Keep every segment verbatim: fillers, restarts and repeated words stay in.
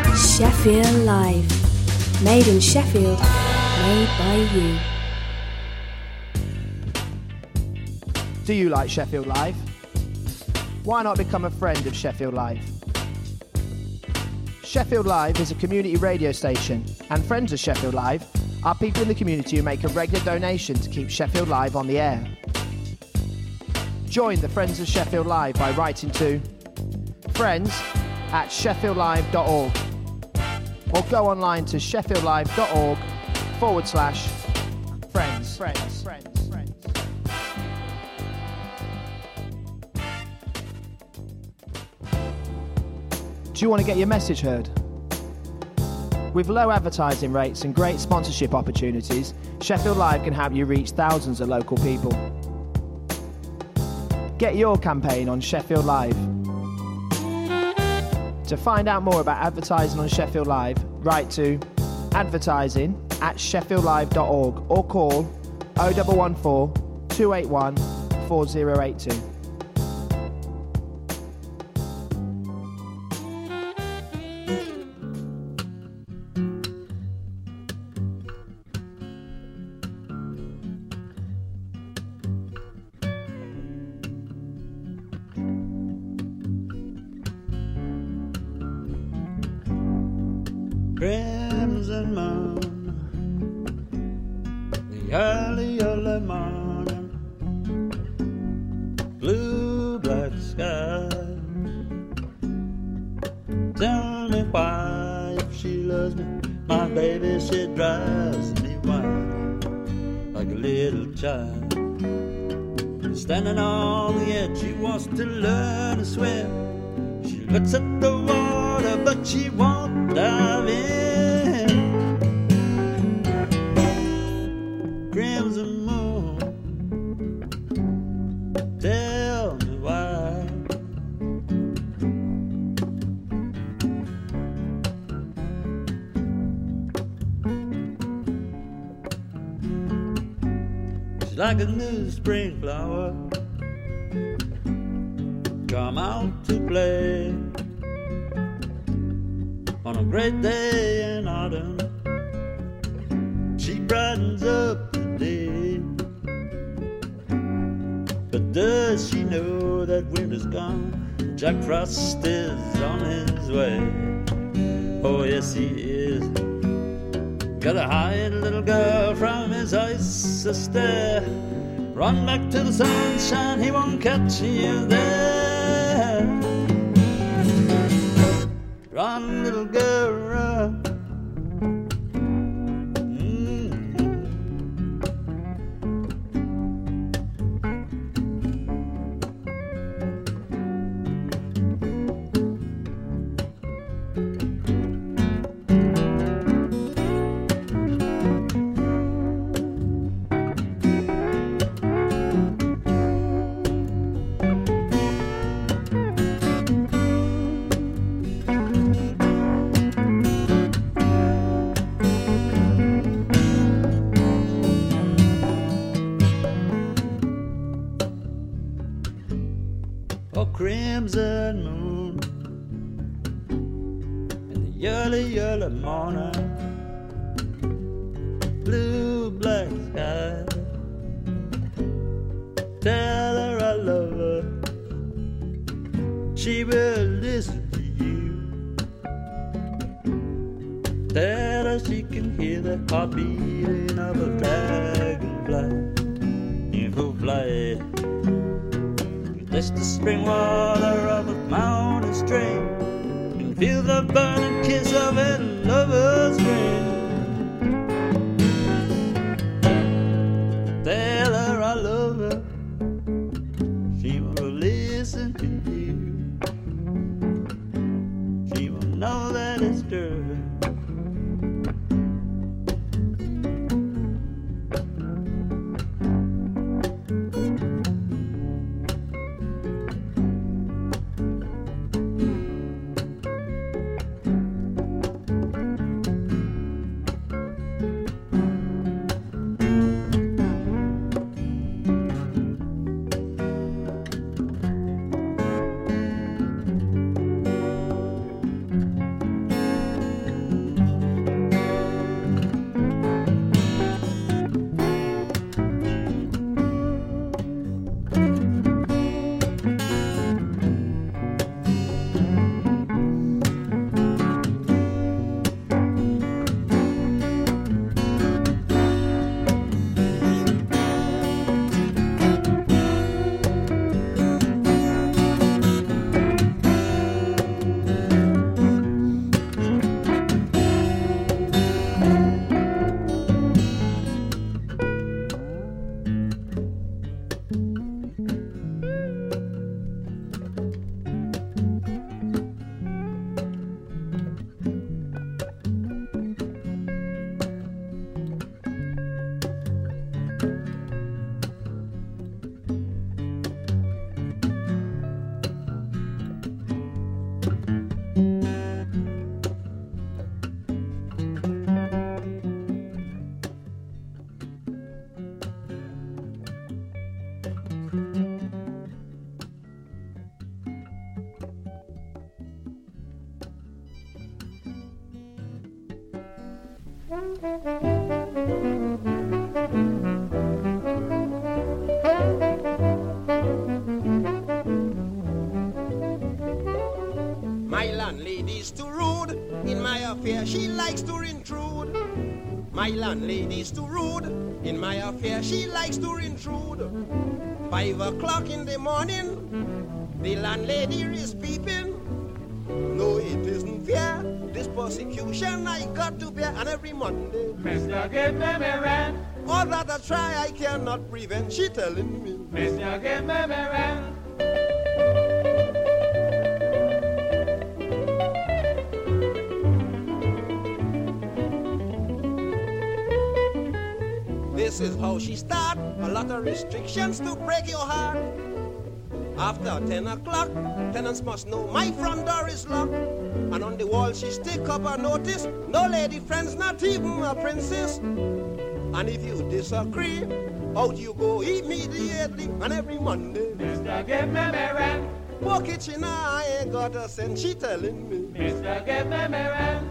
Sheffield Live. Made in Sheffield, made by you. Do you like Sheffield Live? Why not become a friend of Sheffield Live? Sheffield Live is a community radio station, and friends of Sheffield Live are people in the community who make a regular donation to keep Sheffield Live on the air. Join the Friends of Sheffield Live by writing to friends at sheffield live dot org or go online to sheffield live dot org forward slash friends. Friends. Friends. Friends. Do you want to get your message heard? With low advertising rates and great sponsorship opportunities, Sheffield Live can help you reach thousands of local people. Get your campaign on Sheffield Live. To find out more about advertising on Sheffield Live, write to advertising at sheffield live dot org or call oh one one four, two eight one, four oh eight two. Crimson moon, the early early morning, blue black sky. Tell me why, if she loves me, my baby, she drives me wild, like a little child. Standing on the edge, she wants to learn to swim. She looks at the water, but she won't dive in. Crimson moon, tell me why. She's like a new spring flower, come out to play on a great day in autumn. She brightens up the day, but does she know that winter's gone? Jack Frost is on his way. Oh yes he is. Gotta hide little girl from his ice stare. Run back to the sunshine, he won't catch you there. Run, little girl, run. Crimson moon in the early, early morning, blue black sky. Tell her I love her, she will listen to you. Tell her she can hear the heartbeating of a dragonfly in full flight. Taste the spring water of a mountain stream and feel the burning kiss of a lover's ring. Tell her I love her, she will listen to you. She will know that it's true. My landlady's too rude, in my affair she likes to intrude. My landlady's too rude, in my affair she likes to intrude. Five o'clock in the morning, the landlady is peeping. No, it isn't fair, this persecution I got to bear. And every Monday, Mister Give me me rent. All that I try I cannot prevent, she telling me, Mister Give me me rent. This is how she start, a lot of restrictions to break your heart. After ten o'clock, tenants must know my front door is locked. And on the wall she stick up a notice, no lady friends, not even a princess. And if you disagree, out you go immediately. And every Monday, Mister Give me me rent. poor kitchen, I ain't got a cent, she telling me, Mister Give me me rent.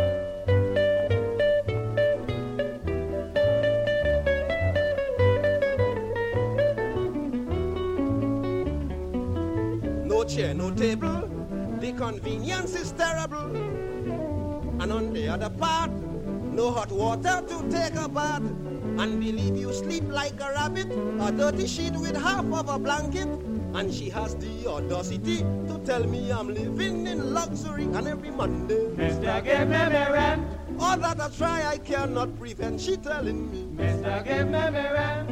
no chair, no table, the convenience is terrible. And on the other part, no hot water to take a bath. And believe you sleep like a rabbit, a dirty sheet with half of a blanket. And she has the audacity to tell me I'm living in luxury. And every Monday, Mister Give me me rent. all that I try I cannot prevent, she telling me, Mister Give me me rent.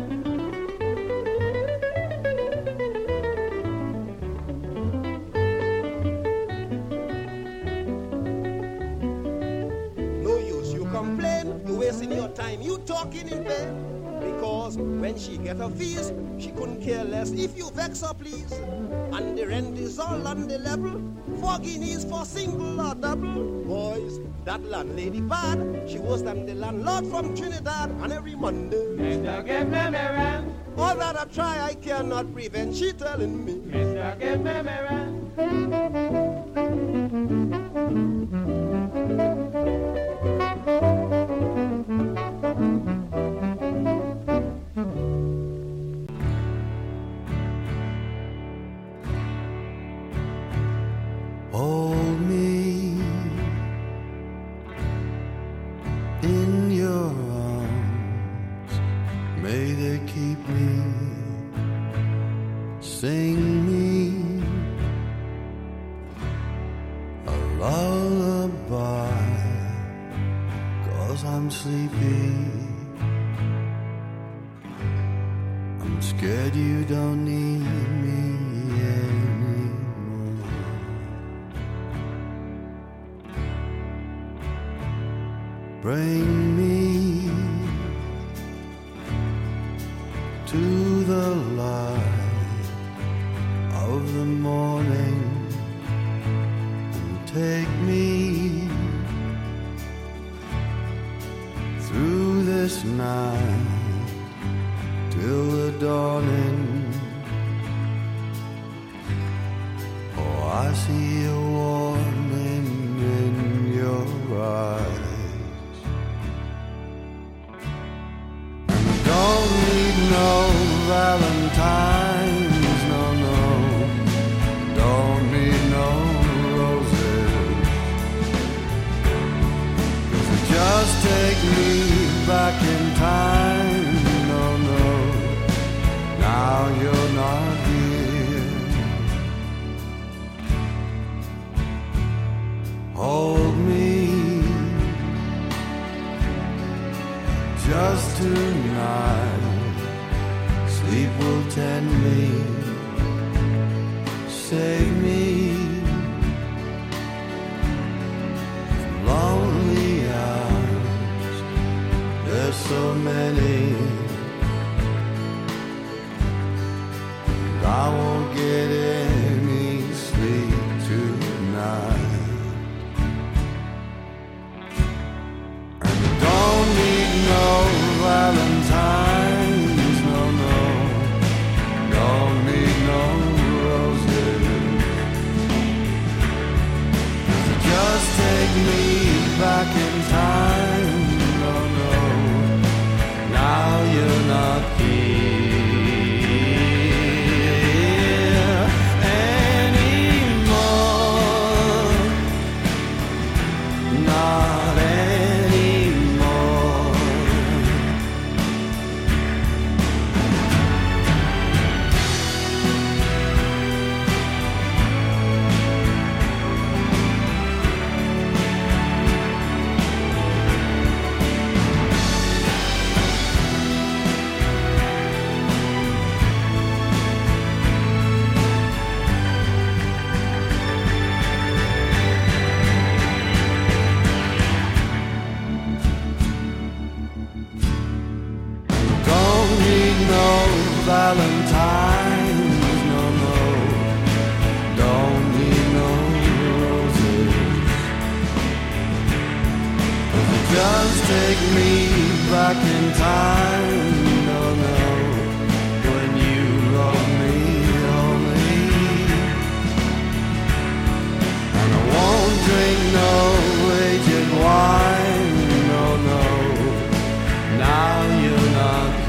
no use you complain, you wasting your time, you talking in vain. Because when she get her fees, she couldn't care less if you vex her, please. And the rent is all on the level, four guineas for single or double. Boys, that landlady bad, she worse than the landlord from Trinidad. And every Monday, Mister Give me me rent. all that I try I cannot prevent, she telling me, Mister Give me me rent. Hold me in your arms, may they keep me, sing me a lullaby, 'cause I'm sleepy. I'm scared you don't need me anymore. Bring me to the light of the morning and take me through this night till the dawning. Oh, I see a warning in your eyes. Don't need no valentines, no, no. Don't need no roses. 'Cause it just take me back in time, no, no. Now you're not here. Hold me just tonight, sleep will tend me, save me from lonely hours, there's so many, and I won't get any sleep tonight. Don't need no valentines, no, no. Don't need no roses. Just take me back in time, not anymore. Valentines, no, no, don't need no roses, 'cause it does take me back in time, no, no, when you love me only, and I won't drink no aged wine, no, no, now you're not here.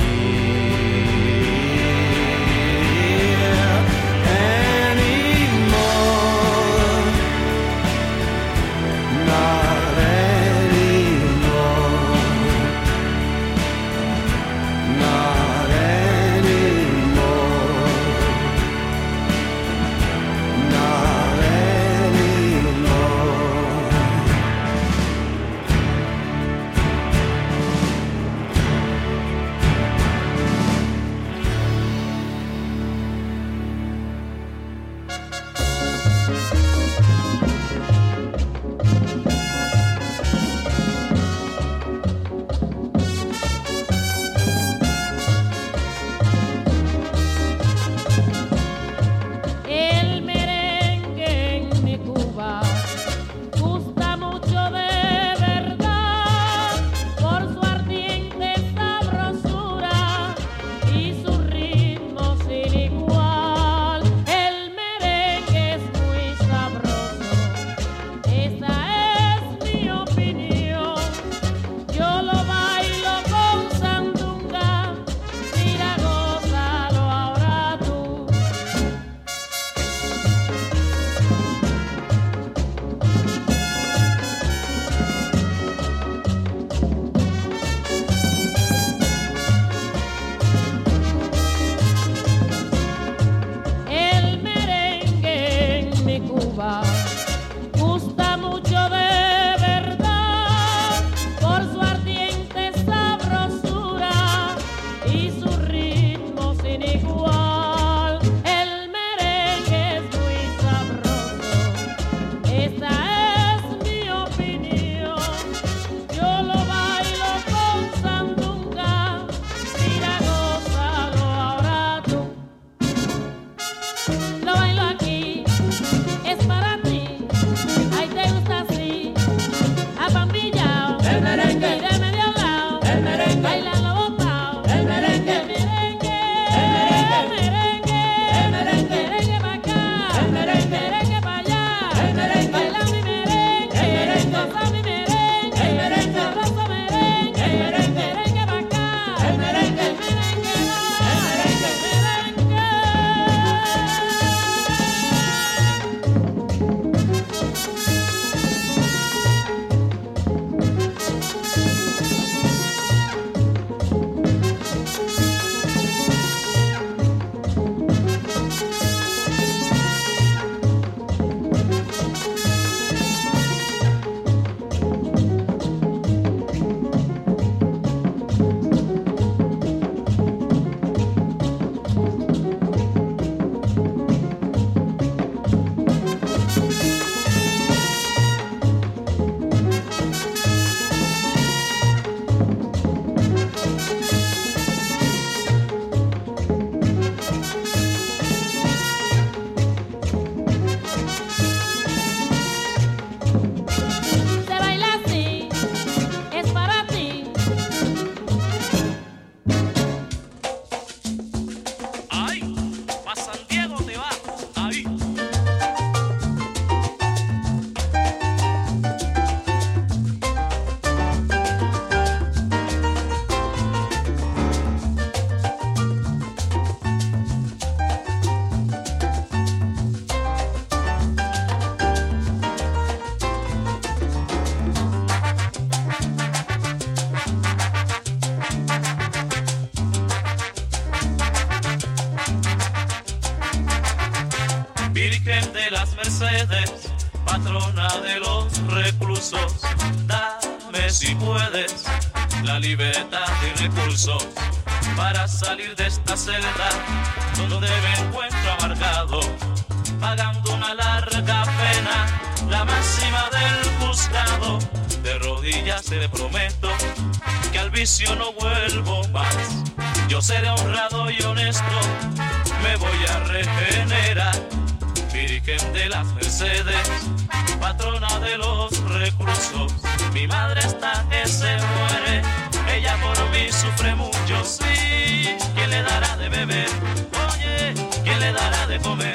Mercedes, patrona de los reclusos, dame si puedes la libertad y recursos para salir de esta celda donde me encuentro amargado, pagando una larga pena, la máxima del juzgado. De rodillas te prometo que al vicio no vuelvo más. Yo seré honrado y honesto, me voy a regenerar. Virgen de las Mercedes, patrona de los reclusos, mi madre está que se muere, ella por mí sufre mucho, sí. ¿Quién le dará de beber? Oye, ¿quién le dará de comer?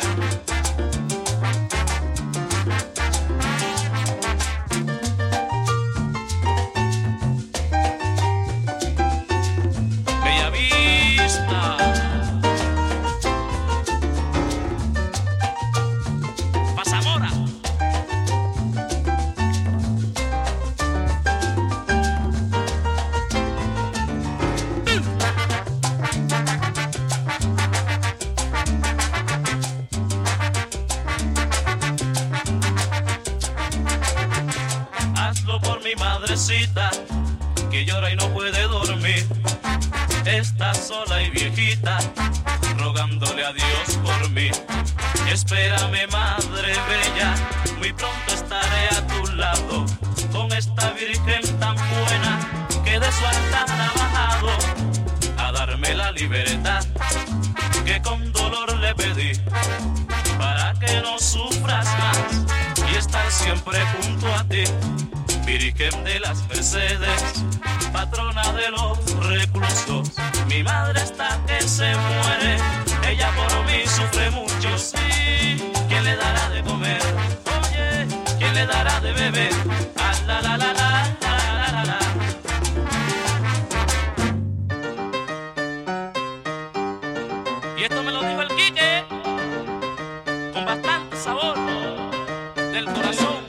Bella Vista, Pasamora. Hazlo por mi madrecita, que llora y no puede dormir. Está sola y viejita, rogándole a Dios por mí. Espérame, madre bella, muy pronto estaré a tu lado, con esta virgen tan buena que de su altar ha bajado a darme la libertad que con dolor le pedí, para que no sufras más y estar siempre junto a ti. Virgen de las Mercedes, patrona de los reclusos, mi madre está que se muere, ella por mí sufre mucho, sí. ¿Quién le dará de comer? Oye, ¿quién le dará de beber? Ah, la la la la la la la la. Y esto me lo dijo el Quique con bastante sabor del corazón.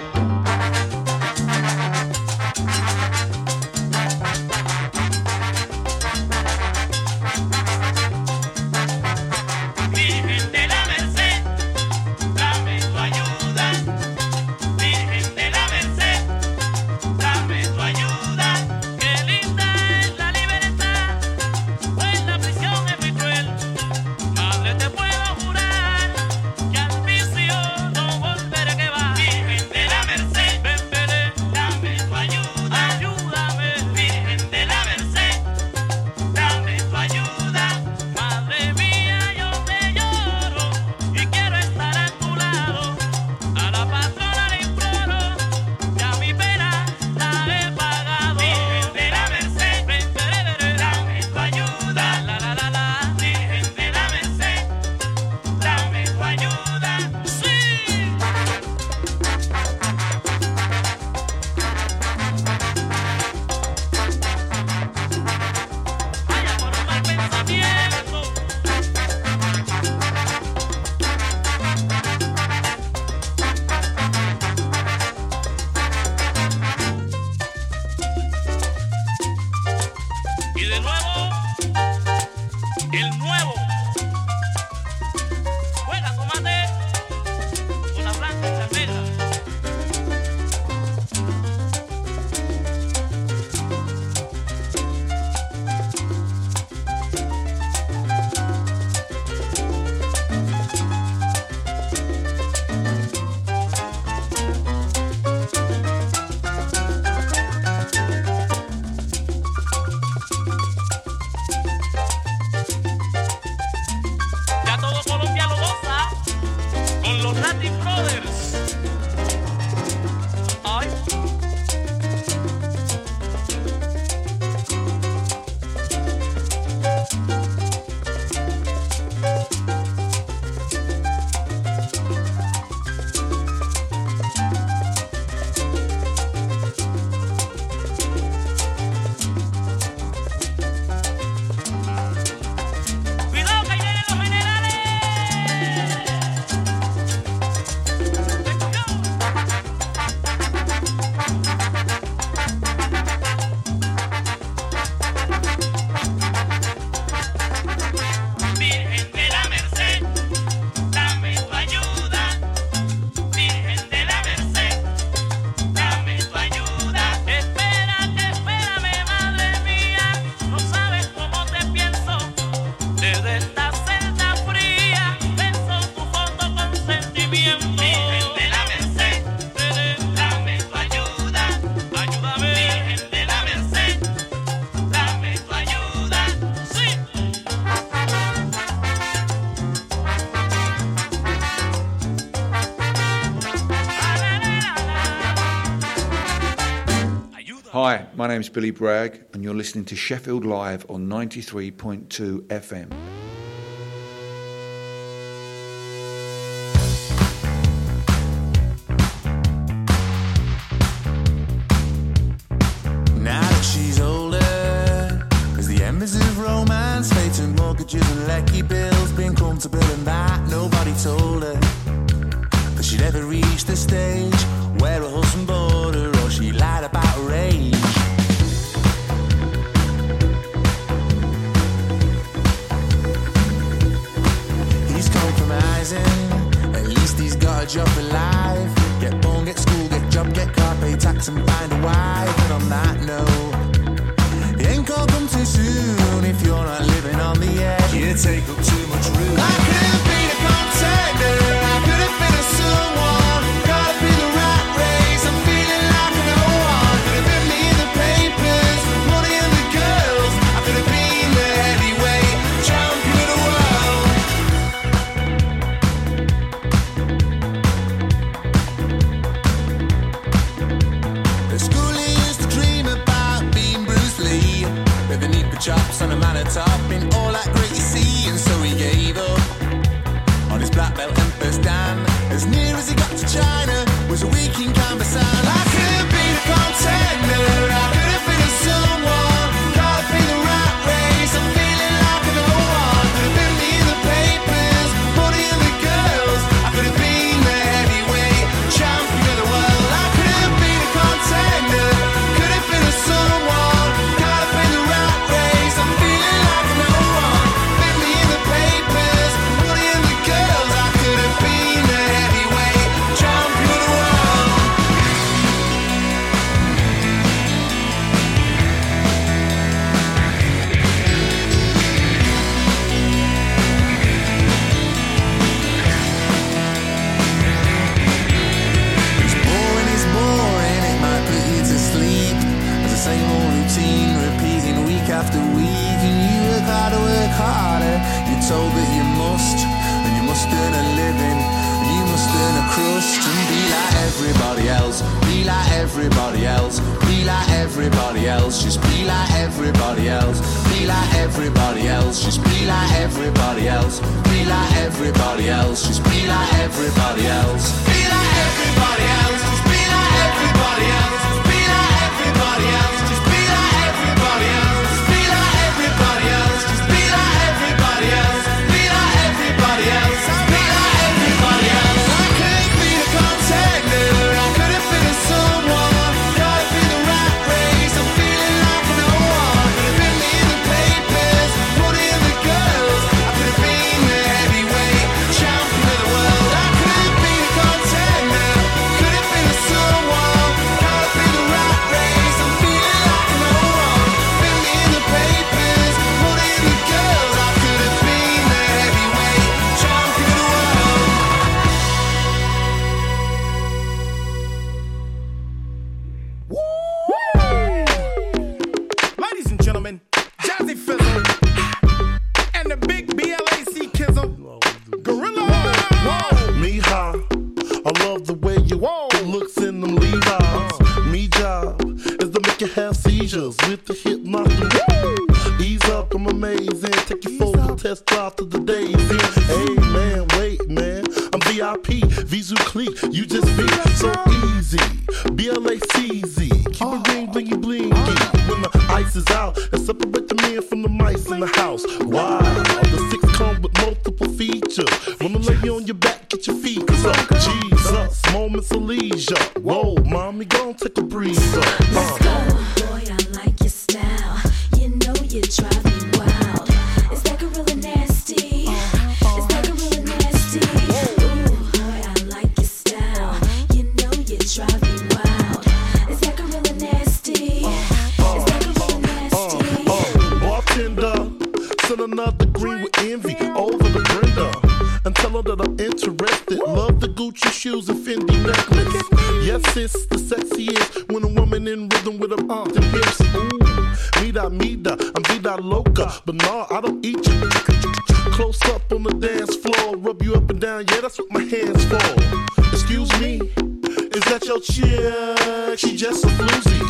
Virgen de la Merced, dame tu ayuda. Virgen de la Merced, Hi, my name's Billy Bragg, and you're listening to Sheffield Live on ninety-three point two F M. Now that she's older, as the embers of romance fade to mortgages and lecky bills, being comfortable in that nobody told her that she'd ever reach the stage where her husband bored her or she lied about her age. He's compromising, at least he's got a job for life. Get born, get school, get job, get car, pay tax and find a wife. But on that note, it ain't gonna come too soon if you're not living on the edge. You take up too much room. I could have been a contender, I could have been a someone. Gotta be the rat race, I'm feeling like no one. Could have been me in the papers, money and the girls. I could have been the heavyweight champion of the world. At school he used to dream about being Bruce Lee, with the need for chops on a man at top, in all that great you see. And so he gave up on his black belt and first dan. As near as he got to China was a week in canvas. And I could have been a contender, I could have been a someone. Gotta be the rat race, I'm feeling like no one. Could have been me in the papers, money and the girls. I could have been the heavyweight champion of the world. I could have been a contender, could have been a someone. Gotta be the rat race, I'm feeling like no one. Been me in the papers, money and the girls. I could have been the heavyweight champion of the world. It's boring, it's boring, it might put you to sleep. It's the same old routine, repeating week after week. And you work harder, work harder. You're told that you must, and you must earn a living, and you must earn a crust. And be like everybody else, be like everybody else, be like everybody else. Just be like everybody else, be like everybody else. Just be like everybody else, be like everybody else. Just be like everybody else, be like everybody else. Just be like everybody else, just be like everybody else. Just be like everybody else, just be like everybody else. Just be like everybody else, be like everybody else. Just be like everybody else. I could be the contender, I could have been a someone. Gotta be the rat race, I'm feeling like no one. Could have been me in the papers, money and the girls. I could have been the heavyweight champion of the world. I could have been a contender, could have been a someone. Gotta be the rat race, I'm feeling like no one. Been me in the papers, money and the girls. I could have been the heavyweight champion of the world. Ladies and gentlemen, Jazzy Fizzle and the big B L A C Kizzle, Gorilla. Me high, I love the way you looks in them Levi's. Me job is to make you have seizures with the hip knocker. Ease up, I'm amazing. Take you for a test drive to the days in. Hey man, wait man, I'm V I P, Visu clique, you just be so easy. B L A C Z, keep it ring, blingy blingy. When the ice is out, and separate the men from the mice in the house. Wow, the six come with multiple features. Wanna lay you on your back, get your feet up. Jesus, moments of leisure. Whoa, mommy, gon' take a breather. Let's go, boy, I like your style. You know you drive me wild. Is that gorilla nasty? Is that gorilla nasty? Ooh, boy, I like your style. You know you drive me wild. Is that gorilla nasty? Is that gorilla nasty? Uh, bartender, send another green with envy over the Brenda. And tell her that I'm interested. Love the Gucci shoes and Fendi necklace. Yes, it's the sexiest when a woman in rhythm with her arms and hips. Ooh, mida, mida, I'm vida loca. But nah, I don't eat you. Close up on the dance floor, rub you up and down. Yeah, that's what my hands for. Excuse me, is that your chick? She just a floozy.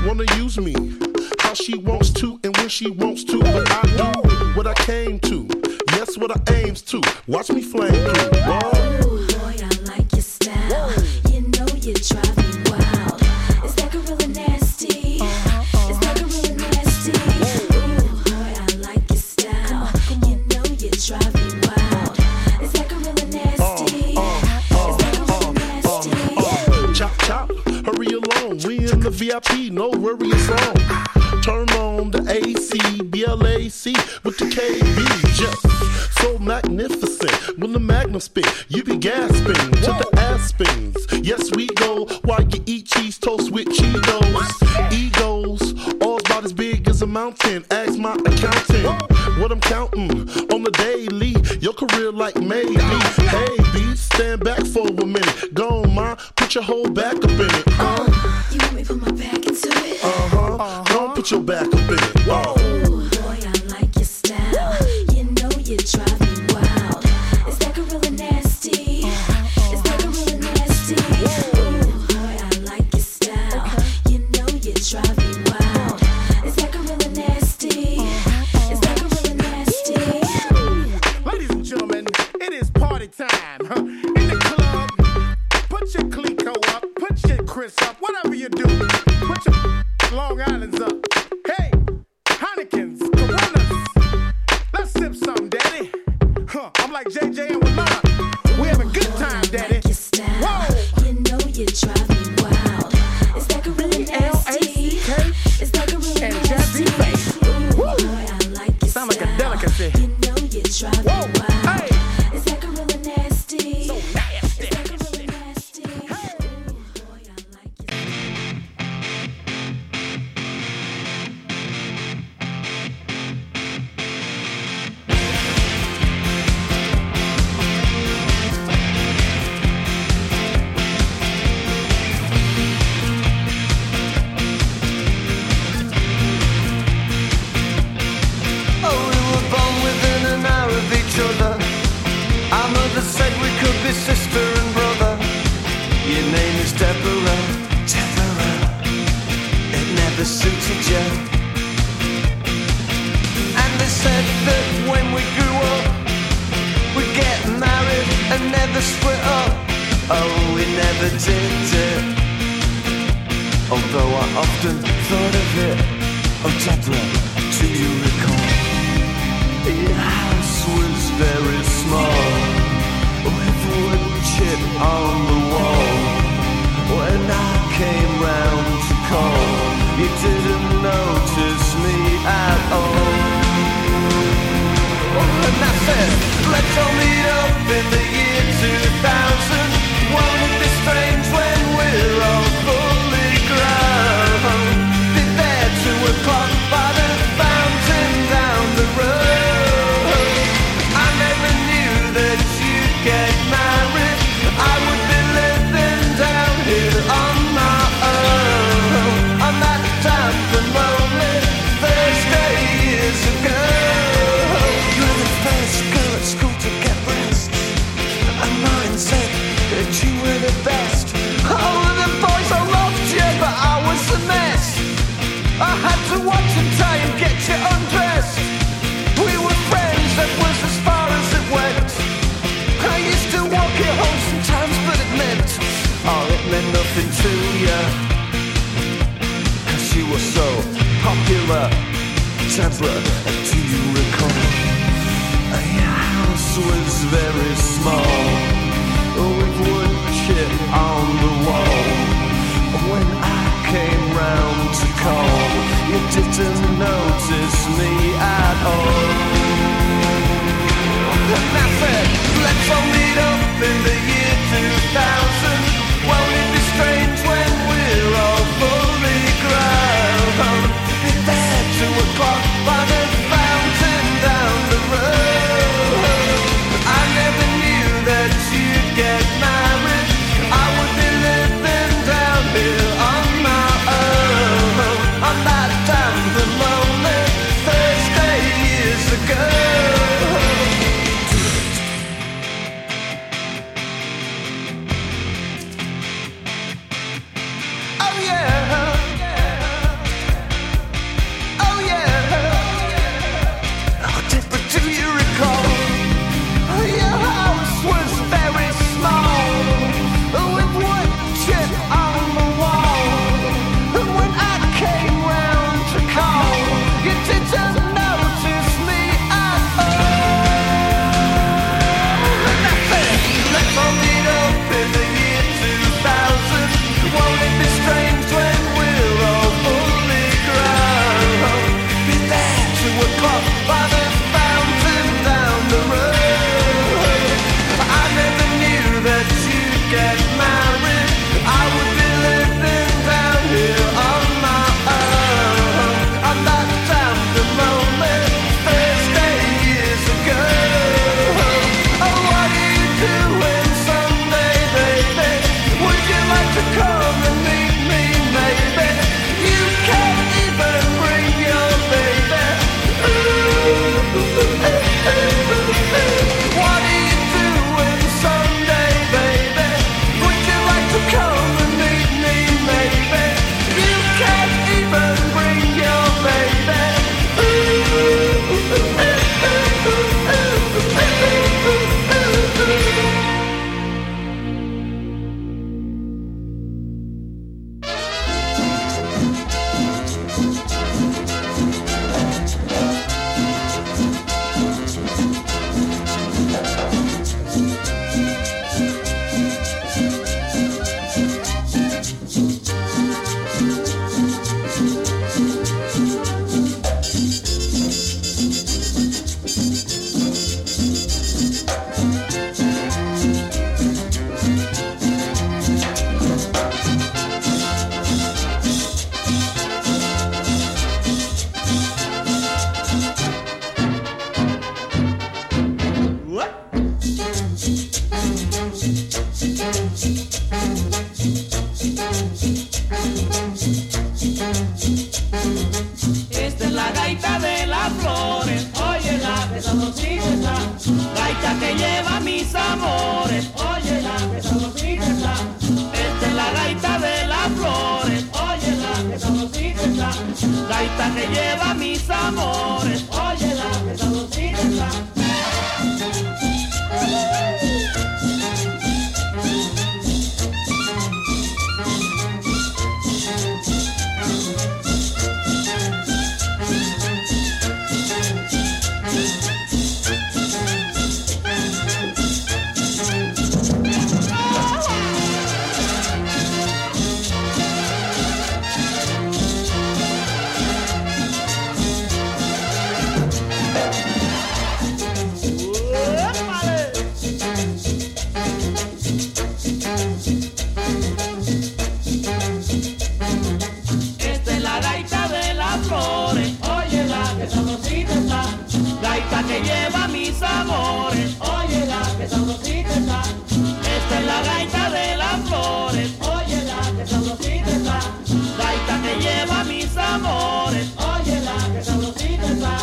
wanna use me how she wants to and when she wants to, but I do what I came to. Yes, what I aims to. Watch me flame through. Whoa. Boy, I like your style. You know you drive me wild. Is that gorilla nasty? Is that gorilla nasty? Ooh, boy, I like your style. You know you drive me wild. Is that gorilla nasty? Is that gorilla nasty? Chop, chop, hurry along. We in the V I P, no worries on. Turn on the A C, B L A C with the K B. Just so magnificent. When the magnum spit, you be gasping to the aspens. Yes, we go while you eat cheese toast with Cheetos. Egos, all about as big as a mountain. Ask my accountant what I'm counting on the daily. Your career like maybe. Hey, B, stand back for a minute. Go on, ma, put your whole back up in it. Uh, you want me to put my back into it? Uh-huh. uh-huh. Don't put your back up in it. Whoa. Ooh, boy, I like your style. You know you drive me wild. Is that gorilla nasty? Is that gorilla nasty? Ooh, boy, I like your style. You know you drive me wild. Is that gorilla nasty? Is that gorilla nasty? Ladies and gentlemen, it is party time. Huh? In the club, put your Clico up, put your Chris up, whatever you do. Put your Long Island's up. Hey, Heineken's, Coronas. Let's sip some, daddy. Huh, I'm like J J and Winona. We have a good time, daddy. Whoa! You know you drive me wild. Is that gorilla nasty? Is that gorilla and nasty? Jazzy Bass. Ooh, boy, I like your Sound like style. a delicacy. You know you drive me Whoa, wild. hey. Is that gorilla nasty? So nasty. Is that gorilla nasty? Ooh, boy, I like your style. Oh, we were born within an hour of each other. Our mother said we could be sister and brother. Your name is Deborah, Deborah. It never suited you. And they said that when we grew up, we'd get married and never split up. Oh, we never did it. Although I often thought of it. Oh, Deborah, do you recall? Your house was very small, with wood chip on the wall. When I came round to call, you didn't notice me at all. And I said, let's all meet up in the year two thousand. Won't it be strange when we're all fully grown? Be there two o'clock by the fountain down the road. I never knew that you'd get married. I would be living down here on my own, on that damp and lonely Thursday years ago. You were the first girl at school to get breasts, and mine said that you were the best. Oh, the boys all loved you, but I was a mess. I had to watch and try and get you undressed. We were friends, that was as far as it went. I used to walk you home sometimes, but it meant, oh, it meant nothing to you, 'cause you were so popular. Deborah, do you recall? Your house was very small, with wood chip on the wall. When I came round to call, you didn't notice me at all. And I said, let's all meet up in the year two thousand. Won't it be strange when we're all fully grown? Be there two o'clock by the fountain down the road. I never knew that you'd get married. I would be living down here on my own, on that damp and lonely Thursday years ago. gaita que lleva mis amores. Óyela, que sabrosita está. Que lleva mis amores, óyela, que sabrosita está. Esta es la gaita de las flores, óyela, que sabrosita está. Gaita que lleva mis amores, óyela, que sabrosita está.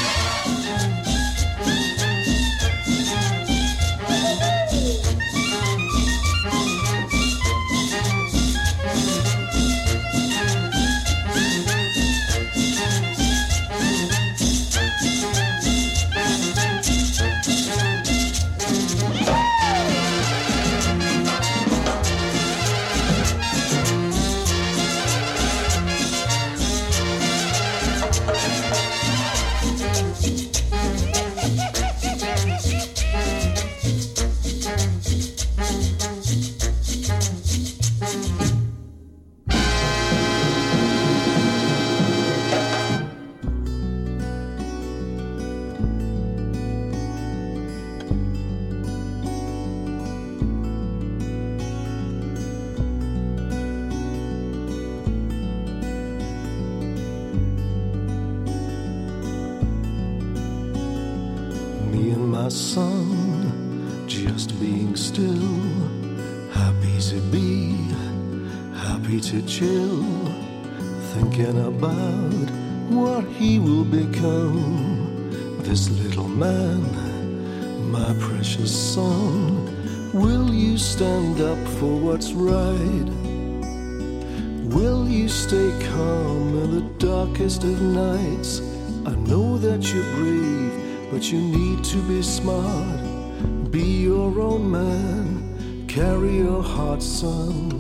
Son, just being still, happy to be, happy to chill, thinking about what he will become. This little man, my precious son, will you stand up for what's right? Will you stay calm in the darkest of nights? I know that you're brave, but you need to be smart. Be your own man, carry your heart, son,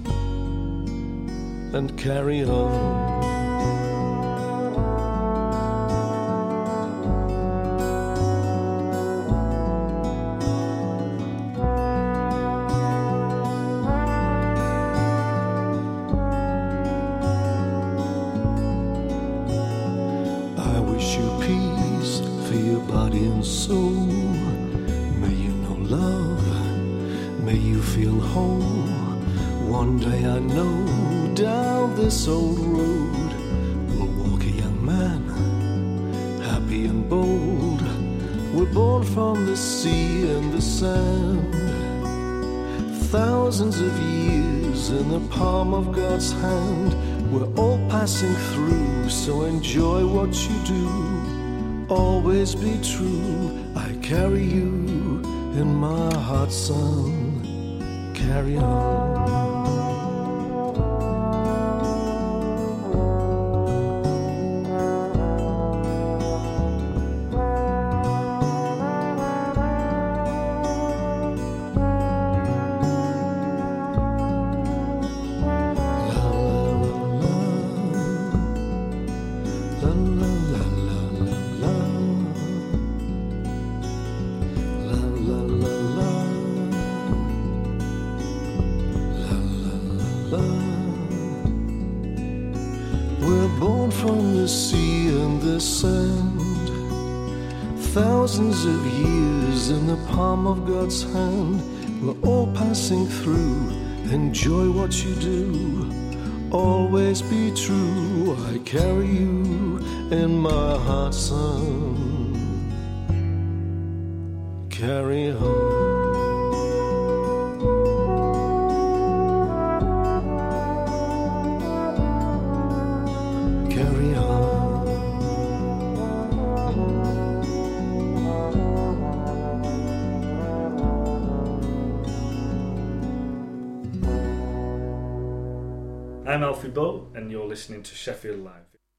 and carry on. I wish you peace for your body and soul. May you know love, may you feel whole. One day I know down this old road will walk a young man, happy and bold. We're born from the sea and the sand, thousands of years in the palm of God's hand. We're all passing through, so enjoy what you do. Always be true. I carry you in my heart, son. Carry on. We're born from the sea and the sand, thousands of years in the palm of God's hand. We're all passing through. Enjoy what you do. Always be true. I carry you in my heart, son. Carry on. Carry on. I'm Alfie Bow, and you're listening to Sheffield Live.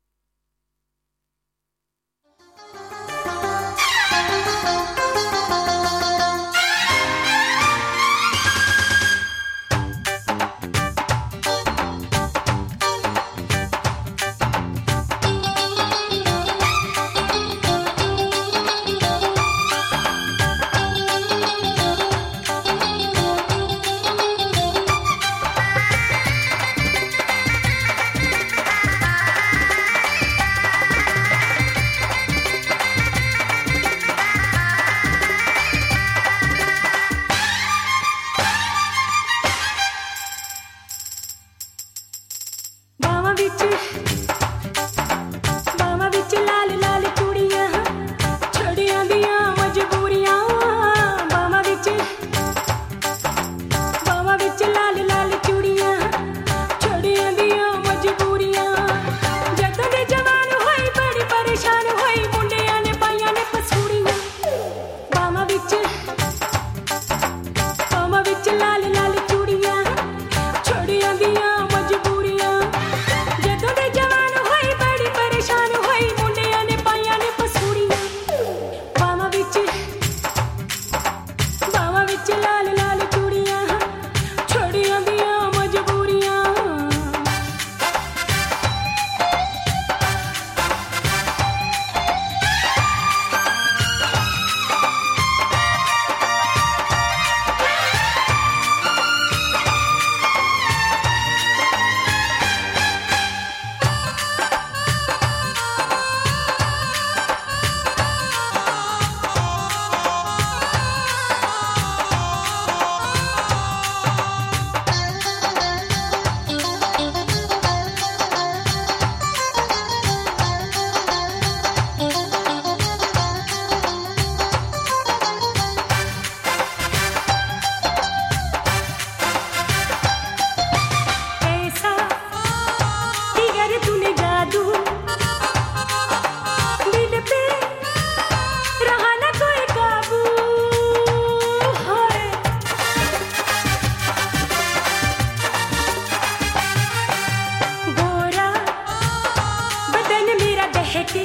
की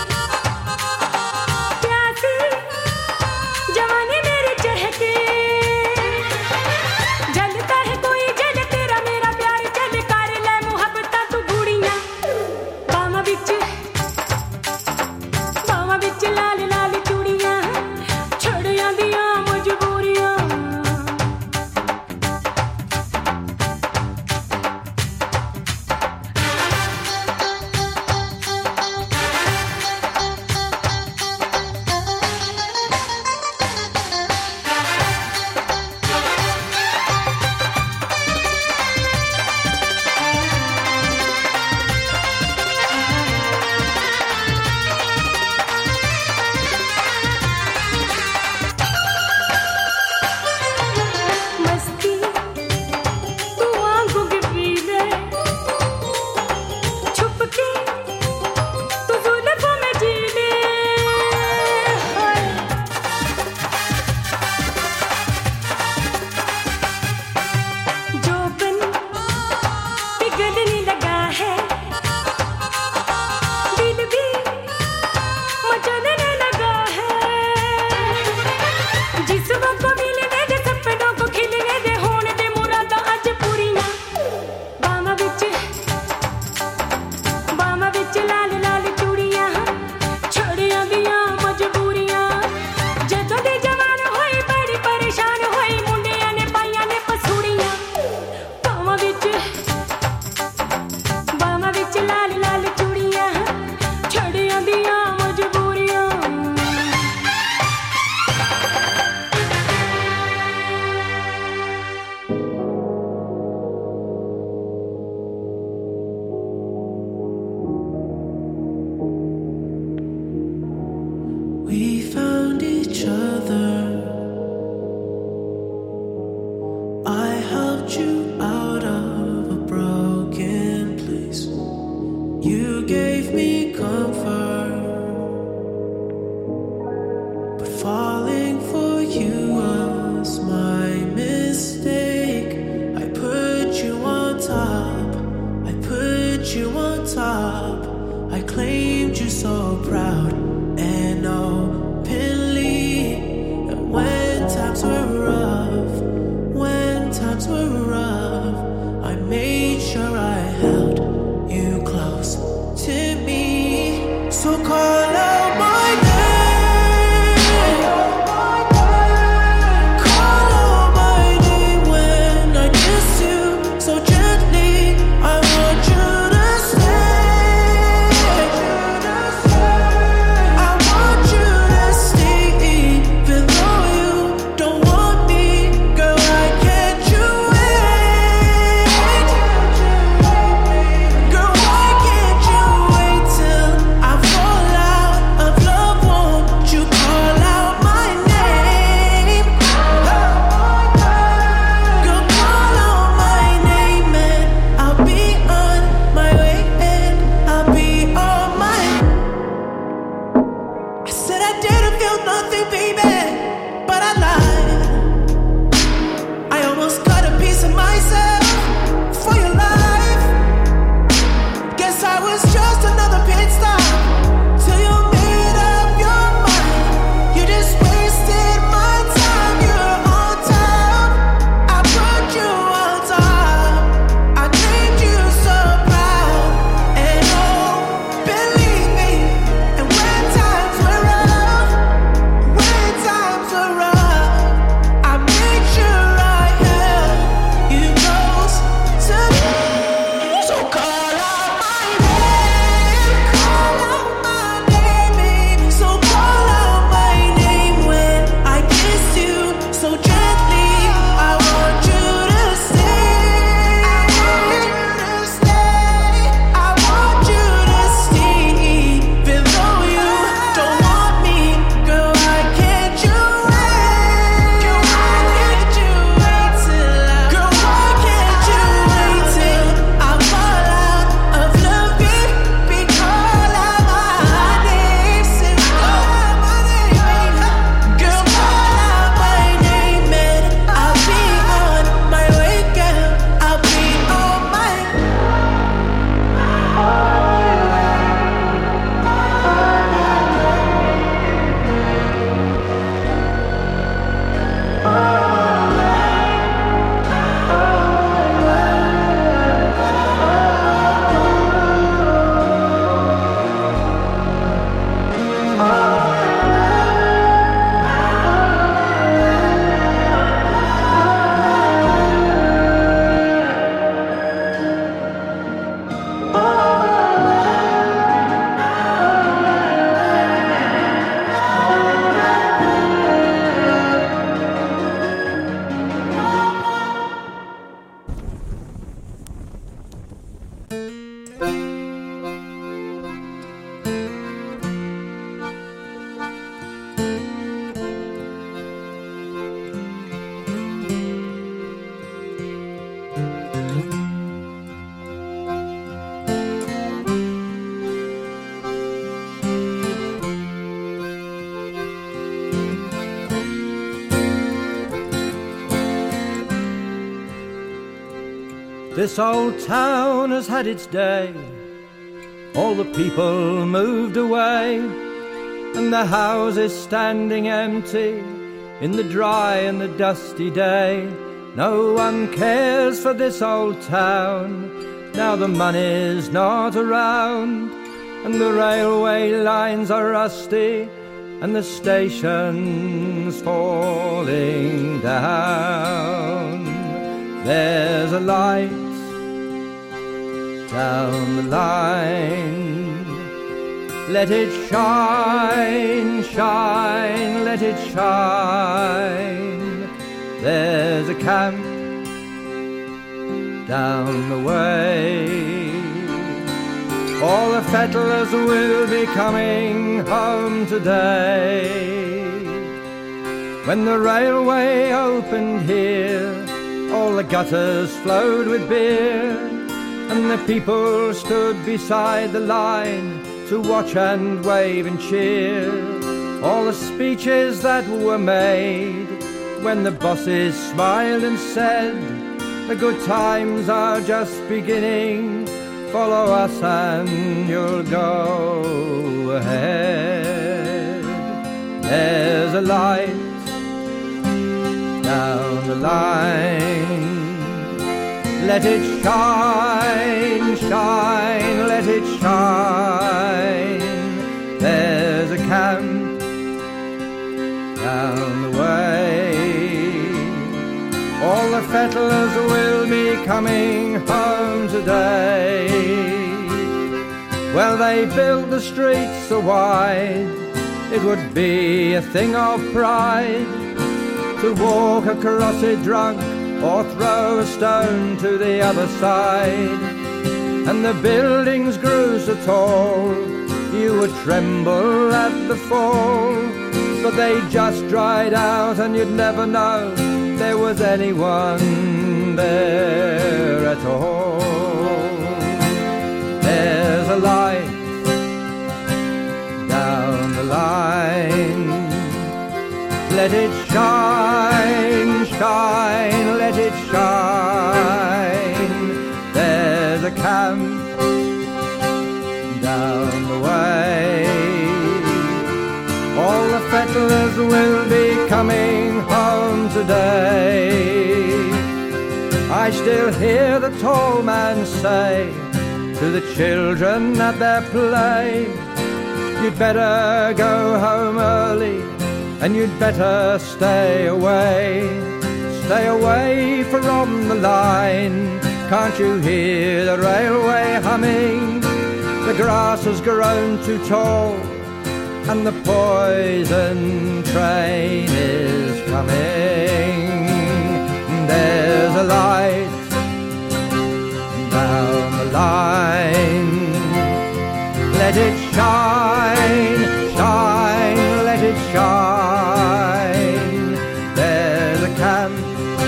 प्यासी जवानी मेरी चहके जलता है कोई जल तेरा मेरा प्यार चल कर ले मुहब्बत तू गुड़ियां बामा बिच बामा बिच लाल लाल चूड़ियां छड़ियां दियां मजबूरियां मस्ती तू आंखों के पीले छुप के तू जुल्फों में जी ले हाय जो बन पिघलने लगा है दिल भी मचलने लगा है जिस्मों को मिलने दे सपनों को खिलने दे होने दे मुरादां अज पूरियां बामा बिच बामा बिच लाल लाल चूड़ियां छड़ियां दियां मजबूरियां जदों दी जवान होई बड़ी परेशान होई मुंडियां ने पाइयां ने पसूड़ियां बामा बिच बामा बिच लाल लाल चूड़ियां छड़ियां दियां मजबूरियां We found each other. I helped you out of a broken place. You gave me comfort. But falling for you was my mistake. I put you on top. I put you on top. I claimed you so proud and openly. And when times were rough, when times were rough, I made sure I held you close to me. So call out my name. Call out my name when I kiss you so gently. I want you to stay. I want you to stay even though you don't want me. Girl, why can't you wait? Girl, why can't you wait till I fall out? This old town has had its day. All the people moved away, and the houses standing empty in the dry and the dusty day. No one cares for this old town. Now the money's not around, and the railway lines are rusty, and the station's falling down. There's a light down the line. Let it shine, shine, let it shine. There's a camp down the way. All the fettlers will be coming home today. When the railway opened here, all the gutters flowed with beer, and the people stood beside the line to watch and wave and cheer. All the speeches that were made when the bosses smiled and said, the good times are just beginning, follow us and you'll go ahead. There's a light down the line. Let it shine, shine, let it shine. There's a camp down the way. All the fettlers will be coming home today. Well, they built the streets so wide, it would be a thing of pride to walk across it drunk or throw a stone to the other side. And the buildings grew so tall, you would tremble at the fall, but they just dried out and you'd never know there was anyone there at all. There's a light down the line. Let it shine, shine, let it shine. There's a camp down the way. All the fettlers will be coming home today. I still hear the tall man say to the children at their play, you'd better go home early and you'd better stay away. Stay away from the line. Can't you hear the railway humming? The grass has grown too tall and the poison train is coming. There's a light down the line. Let it shine, shine, let it shine. There's a camp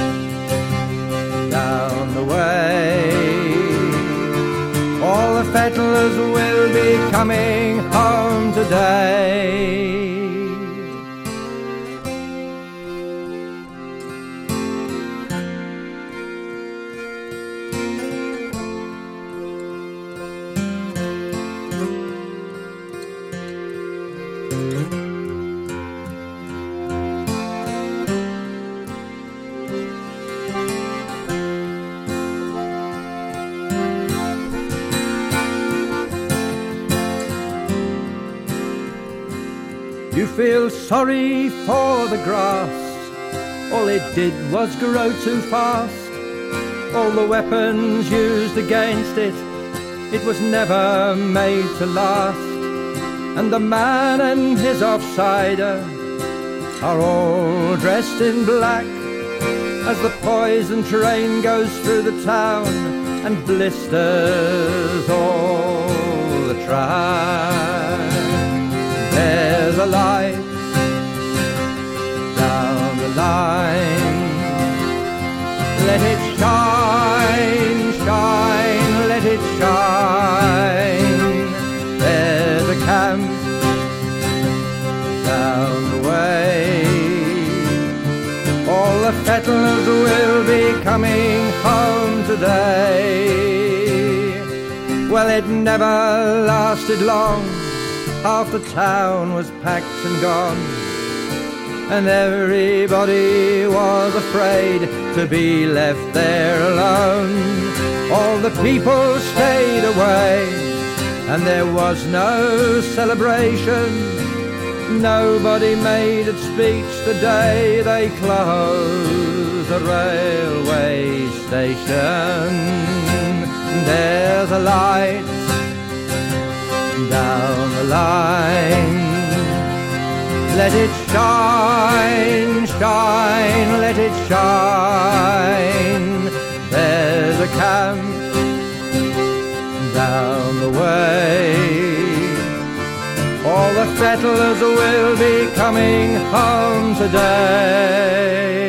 down the way. All the fettlers will be coming home today. You feel sorry for the grass, all it did was grow too fast. All the weapons used against it, it was never made to last. And the man and his offsider are all dressed in black as the poison train goes through the town and blisters all the track. There's a light down the line. Let it shine, shine, let it shine. There's a camp down the way. All the fettlers will be coming coming home today. Well, it never lasted long. Half the town was packed and gone, and everybody was afraid to be left there alone. All the people stayed away, and there was no celebration. Nobody made a speech the day they closed the railway station. There's a light down the line. Let it shine, shine, let it shine. There's a camp down the way. All the settlers will be coming home today.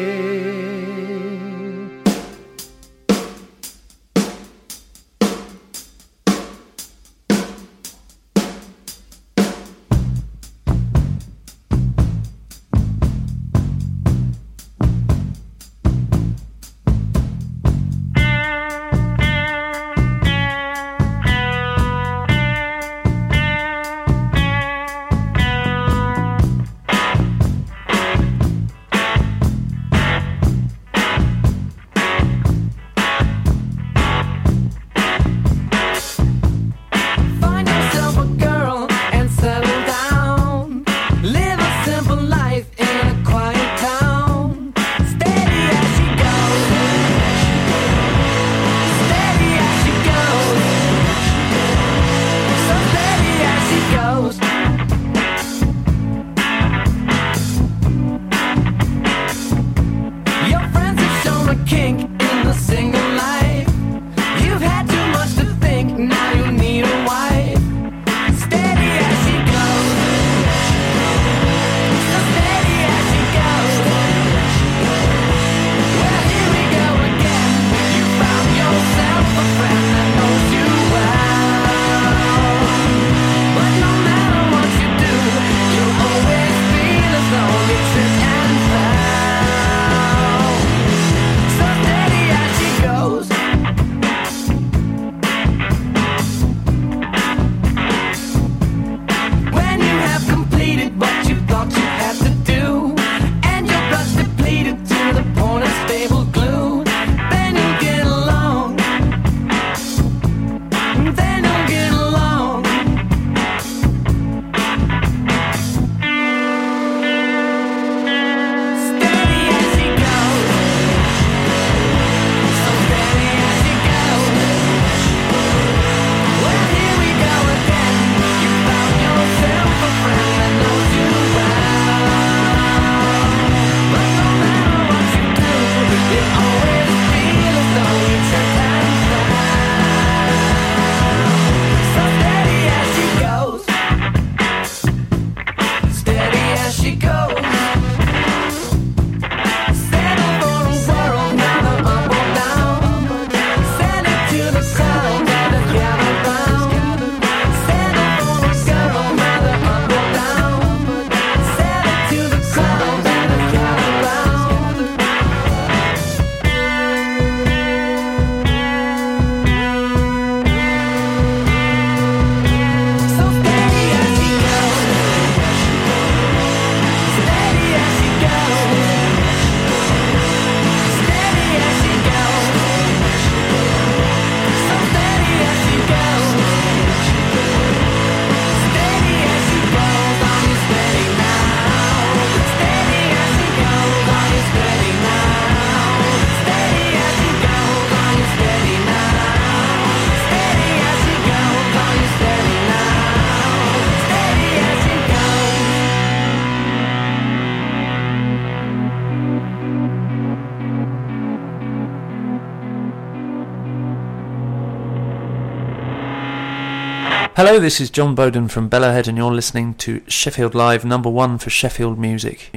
Hello, this is John Bowden from Bellowhead, and you're listening to Sheffield Live, number one for Sheffield music.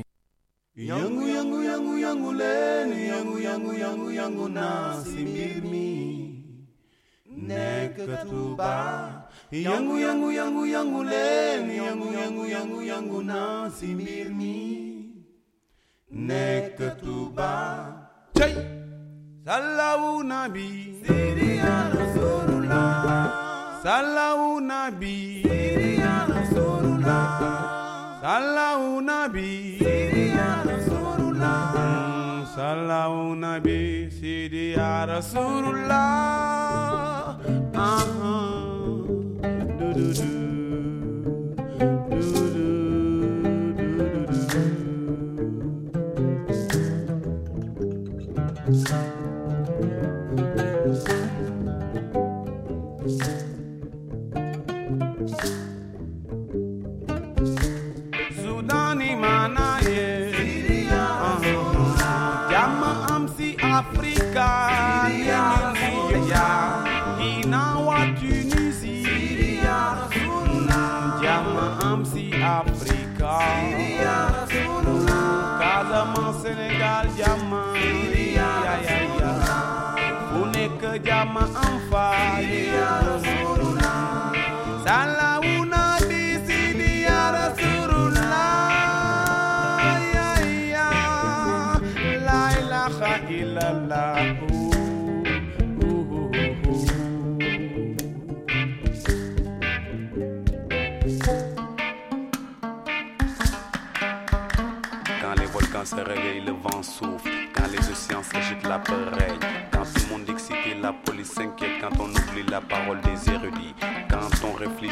Yangu yangu yangu yangu leni yangu yangu yangu yangu nasimimi nekatuba yangu yangu yangu yangu leni yangu yangu yangu yangu nasimimi nekatuba. Hey. Sallahu Nabi Sidi ya Rasulullah Sallahu Nabi Sidi ya Rasulullah Sallahu Nabi Sidi ya Rasulullah Sallahu Nabi Sidi ya Rasulullah uh-huh. do do do Sudani manaye Jama amsi Afrika Hina wa Tunisie Jama amsi Afrika Casamance Sénégal Jama Ya ya ya Unek Jama amfa Sallahu Nabi Sidi ya Rasulullah Ya ya La ilaha illallah Quand les volcans se réveillent, le vent souffle. Quand les océans s'agitent, la peur règne. Quand tout le monde excité, la police s'inquiète. Quand on oublie la parole des érudits. Quand on réfléchit